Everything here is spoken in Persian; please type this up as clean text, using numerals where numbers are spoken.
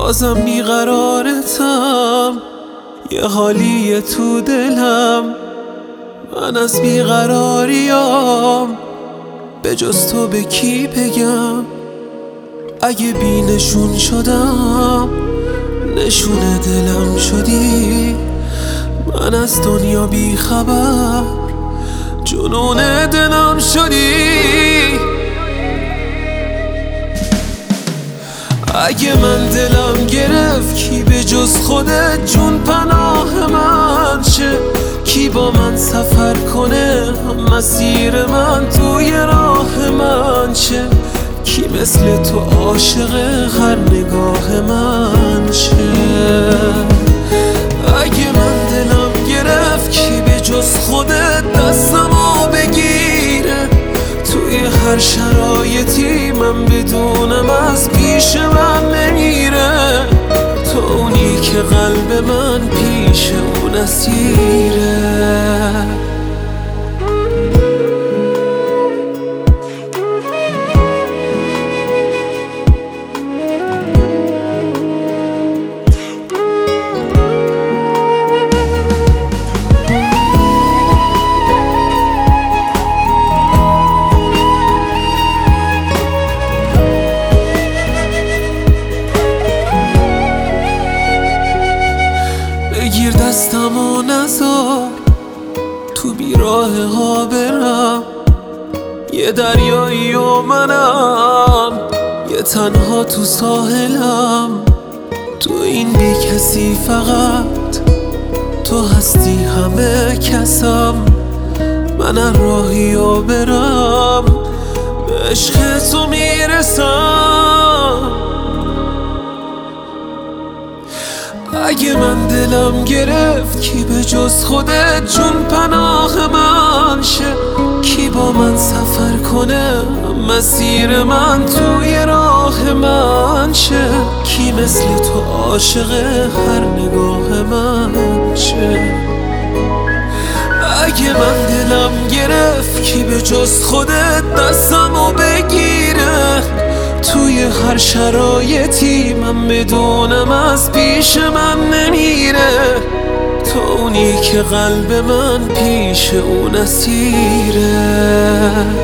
بازم بیقرارتم، یه حالیه تو دلم. من از بیقراریام به جز تو به کی بگم؟ اگه بی نشون شدم نشون دلم شدی. من از دنیا بی خبر جنون دلم شدی. اگه من دلم گرفت کی به جز خودت جون پناه من شه؟ کی با من سفر کنه مسیر من توی راه من شه؟ کی مثل تو عاشق هر نگاه من شه؟ اگه من دلم گرفت کی به جز خودت دستمو بگیره؟ توی هر شرایطی من بدونم از پیش من نمیره. تو اونی که قلب من پیش اون اسیره. بگیر دستم و نذار تو بیراه ها برم. یه دریایی و منم یه تنها تو ساحلم. تو این بی کسی فقط تو هستی همه کسم. من راهی و برم به عشق تو میرسم. اگه من دلم گرفت کی به جز خودت جون پناه من شه؟ کی با من سفر کنه مسیر من توی راه من شه؟ کی مثل تو عاشق هر نگاه من شه؟ اگه من دلم گرفت کی به جز خودت دستمو بگیره؟ توی هر شرایطی من بدونم از پیش من نمیره. تو اونی که قلب من پیش اون اسیره.